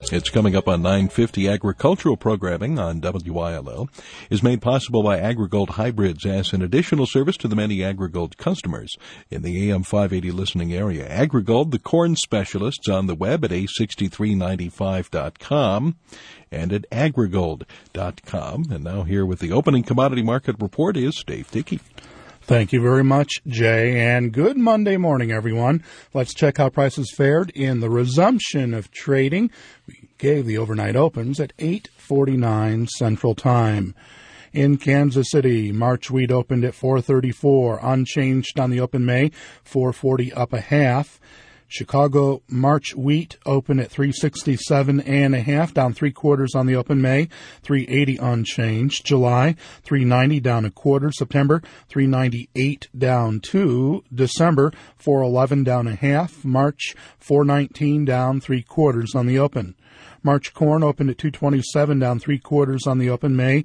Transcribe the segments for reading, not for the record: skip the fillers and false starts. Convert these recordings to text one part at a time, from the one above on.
It's coming up on 9:50. Agricultural programming on WILL is made possible by AgriGold Hybrids as an additional service to the many AgriGold customers in the AM 580 listening area. AgriGold, the corn specialists, on the web at a6395.com and at agrigold.com. And now here with the opening commodity market report is Dave Dickey. Thank you very much, Jay, and good Monday morning, everyone. Let's check how prices fared in the resumption of trading. We gave the overnight opens at 8:49 Central Time. In Kansas City, March wheat opened at $4.34, unchanged on the open May, $4.40 up a half. Chicago March wheat opened at $367.5, down 3/4 on the open May, $3.80 unchanged. July, $3.90 down 1/4. September, $3.98 down 2. December, $4.11 down a half. March, $4.19 down 3/4 on the open. March corn opened at $2.27, down 3/4 on the open. May,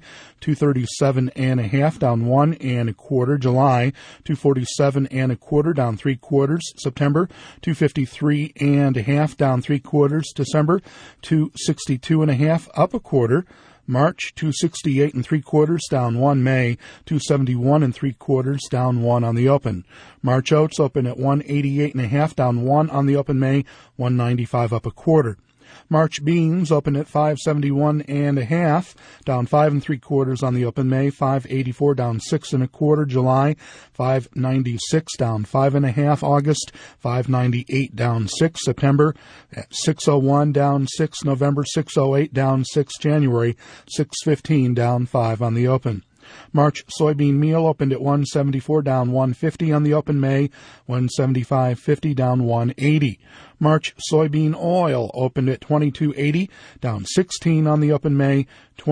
$2.37.5, down 1 1/4. July, $2.47.25, down 3/4. September, $2.53.5, down 3/4. December, $2.62.5, up 1/4. March, $2.68.75, down 1. May, $2.71.75, down 1 on the open. March oats opened at $1.88.5, down 1 on the open. May, $1.95, up 1/4. March beans opened at $5.71.5, down 5 3/4 on the open. May, $5.84, down 6 1/4. July, $5.96, down 5 1/2. August, $5.98, down 6. September, at $6.01, down 6. November, $6.08, down 6. January, $6.15, down 5 on the open. March soybean meal opened at $1.74, down 1.50 on the open. May, $1.75.50, down 1.80. March soybean oil opened at $22.80, down 16 on the open. May,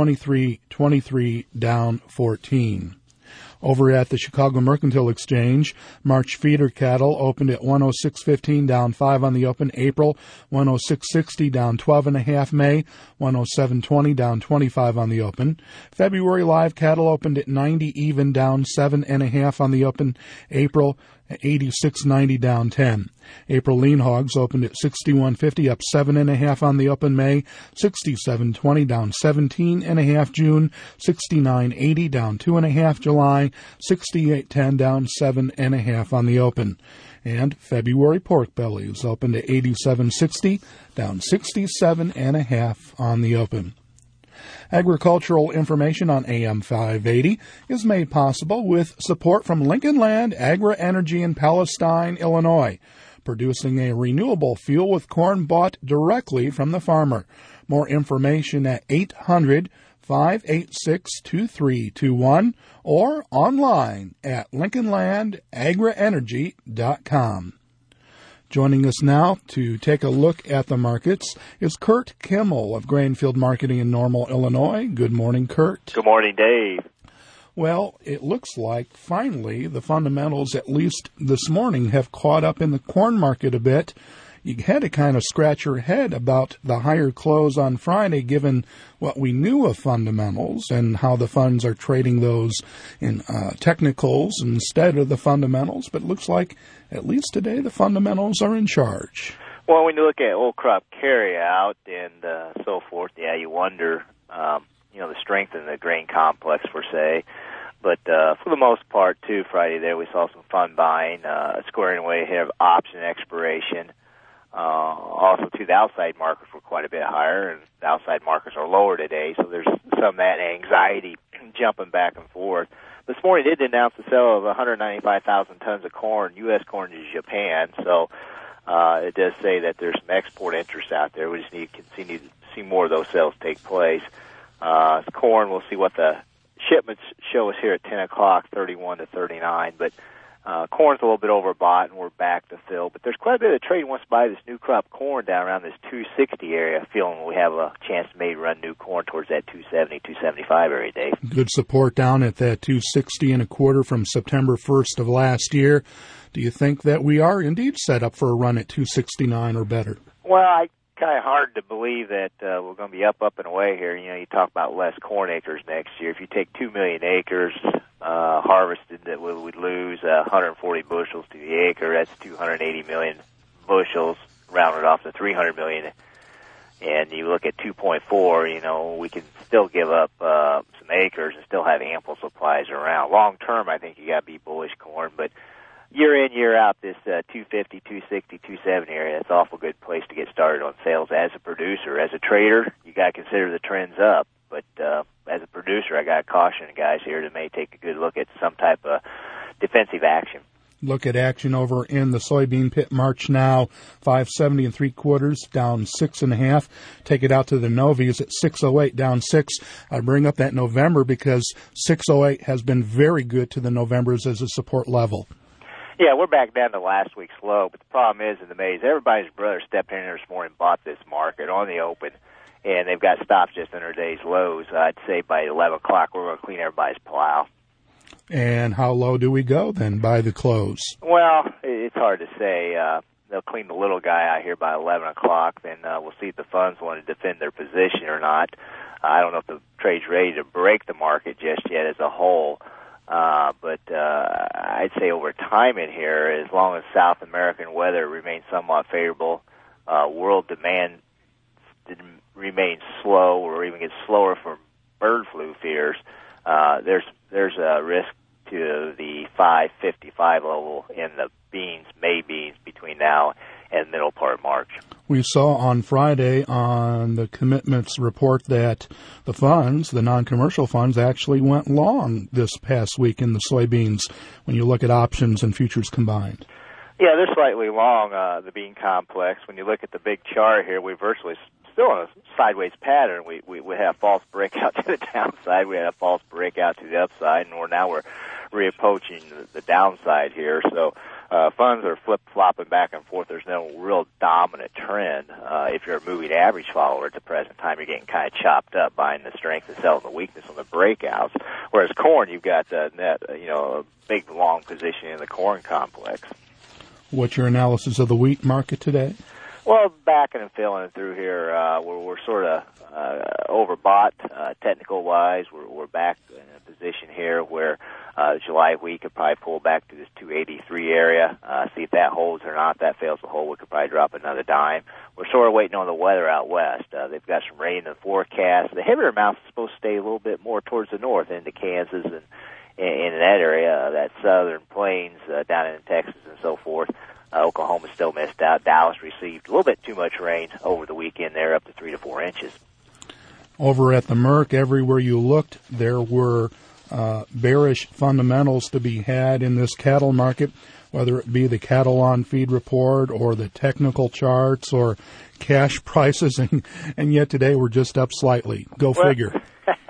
$23.23, down 14. Over at the Chicago Mercantile Exchange, March feeder cattle opened at $106.15, down 5 on the open. April, $106.60, down 12 1/2. May, $107.20, down 25 on the open. February live cattle opened at 90 even, down 7 1/2 on the open. April, 86.90, down 10. April lean hogs opened at 61.50, up 7 1/2 on the open. May, 67.20, down 17 1/2. June, 69.80, down 2 1/2. July, 68.10, down 7 1/2 on the open. And February pork bellies opened at 87.60, down 67 1/2 on the open. Agricultural information on AM 580 is made possible with support from Lincoln Land Agri-Energy in Palestine, Illinois, producing a renewable fuel with corn bought directly from the farmer. More information at 800-586-2321 or online at lincolnlandagrienergy.com. Joining us now to take a look at the markets is Kurt Kimmel of Grainfield Marketing in Normal, Illinois. Good morning, Kurt. Good morning, Dave. Well, it looks like finally the fundamentals, at least this morning, have caught up in the corn market a bit. You had to kind of scratch your head about the higher close on Friday, given what we knew of fundamentals and how the funds are trading those in technicals instead of the fundamentals. But it looks like, at least today, the fundamentals are in charge. Well, when you look at old crop carryout and so forth, yeah, you wonder, the strength in the grain complex, per se. But for the most part, too, Friday there, we saw some fund buying, squaring away ahead of option expiration. Also, too, the outside markets were quite a bit higher, and the outside markets are lower today, so there's some of that anxiety jumping back and forth. This morning they did announce the sale of 195,000 tons of corn, U.S. corn to Japan, so it does say that there's some export interest out there. We just need to continue to see more of those sales take place. Corn, we'll see what the shipments show us here at 10 o'clock, 31 to 39, but corn's a little bit overbought, and we're back to fill. But there's quite a bit of trade wants to buy this new crop corn down around this 260 area, feeling we have a chance to maybe run new corn towards that 270, 275 area, Dave. Good support down at that 260 1/4 from September 1st of last year. Do you think that we are indeed set up for a run at 269 or better? Well, kind of hard to believe that we're going to be up and away here. You talk about less corn acres next year. If you take 2 million acres harvested, that we would lose 140 bushels to the acre. That's 280 million bushels, rounded off to 300 million and you look at 2.4, we can still give up some acres and still have ample supplies around. Long term, I think you got to be bullish corn, but year in, year out, this 250, 260, 270 area, that's an awful good place to get started on sales as a producer. As a trader, you got to consider the trends up, but as a producer, I got to caution the guys here that may take a good look at some type of defensive action. Look at action over in the soybean pit. March now, 570 3/4, down 6.5. Take it out to the Novies at 608, down 6. I bring up that November because 608 has been very good to the Novembers as a support level. Yeah, we're back down to last week's low, but the problem is in the maize, everybody's brother stepped in there this morning and bought this market on the open, and they've got stops just under today's lows. I'd say by 11 o'clock we're going to clean everybody's plow. And how low do we go then by the close? Well, it's hard to say. They'll clean the little guy out here by 11 o'clock. Then we'll see if the funds want to defend their position or not. I don't know if the trade's ready to break the market just yet as a whole. But I'd say over time in here, as long as South American weather remains somewhat favorable, world demand remains slow or even gets slower from bird flu fears, there's a risk to the 555 level in the May beans between now and middle part of March. We saw on Friday on the commitments report that the funds, the non-commercial funds, actually went long this past week in the soybeans when you look at options and futures combined. Yeah, they're slightly long, the bean complex. When you look at the big chart here, we virtually still in a sideways pattern. We have false breakout to the downside. We had a false breakout to the upside, and we're reapproaching the downside here. So funds are flip-flopping back and forth. There's no real dominant trend. If you're a moving average follower at the present time, you're getting kind of chopped up buying the strength and selling the weakness on the breakouts. Whereas corn, you've got a big long position in the corn complex. What's your analysis of the wheat market today? Well, backing and filling through here, we're sort of overbought technical-wise. We're back in a position here where July wheat could probably pull back to this 283 area, see if that holds or not. If that fails to hold, we could probably drop another dime. We're sort of waiting on the weather out west. They've got some rain in the forecast. The heavier amounts are supposed to stay a little bit more towards the north into Kansas and in that area, that southern plains down in Texas and so forth. Oklahoma still missed out. Dallas received a little bit too much rain over the weekend there, up to 3 to 4 inches. Over at the Merc, everywhere you looked, there were bearish fundamentals to be had in this cattle market, whether it be the cattle on feed report or the technical charts or cash prices, and yet today we're just up slightly. Go figure.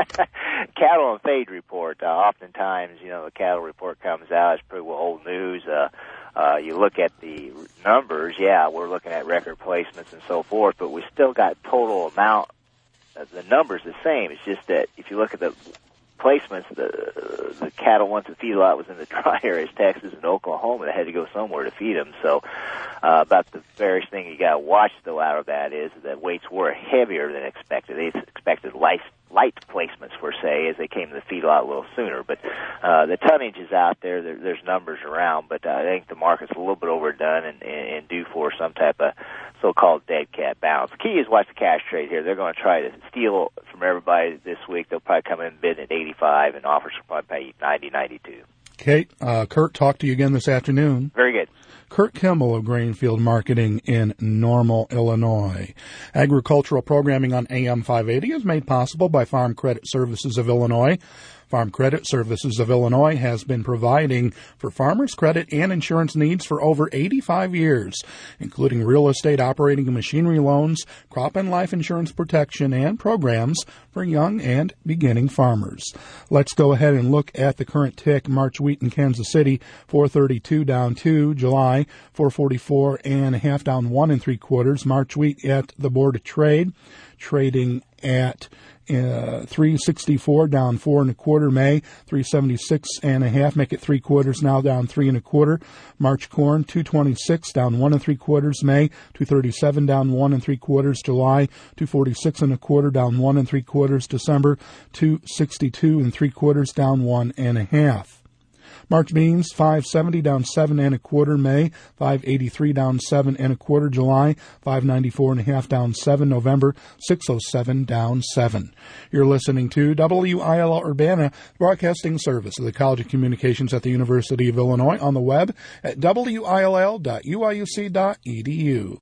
Cattle on feed report. Oftentimes, the cattle report comes out. It's pretty old news. You look at the numbers, we're looking at record placements and so forth, but we still got total amount. The numbers the same. It's just that if you look at the placements, the cattle once the feedlot was in the dry areas, Texas and Oklahoma, they had to go somewhere to feed them. So about the various thing you got to watch though out of that is that weights were heavier than expected. They expected light placements per se as they came to the feedlot a little sooner. But the tonnage is out there. There's numbers around, but I think the market's a little bit overdone and due for some type of so-called dead cat bounce. The key is watch the cash trade here. They're going to try to steal from everybody this week. They'll probably come in bidding at 85, and offers will probably pay 90, 92. Kate, Kurt talked to you again this afternoon. Very good. Kurt Kimball of Grainfield Marketing in Normal, Illinois. Agricultural programming on AM 580 is made possible by Farm Credit Services of Illinois. Farm Credit Services of Illinois has been providing for farmers' credit and insurance needs for over 85 years, including real estate, operating and machinery loans, crop and life insurance protection, and programs for young and beginning farmers. Let's go ahead and look at the current tick. March wheat in Kansas City, 432 down 2. July, 444.5 down 1 3/4. March wheat at the Board of Trade, trading at 364 down 4 1/4. May 376.5, make it 3/4 now, down 3 1/4. March corn 226 down 1 3/4. May 237 down 1 3/4. July 246 1/4 down 1 3/4. December 262 3/4 down 1 1/2. March beans, 570 down 7 1/4. May, 583 down 7 1/4. July, 594 1/2 down 7. November, 607 down 7. You're listening to WILL Urbana, broadcasting service of the College of Communications at the University of Illinois, on the web at will.uiuc.edu.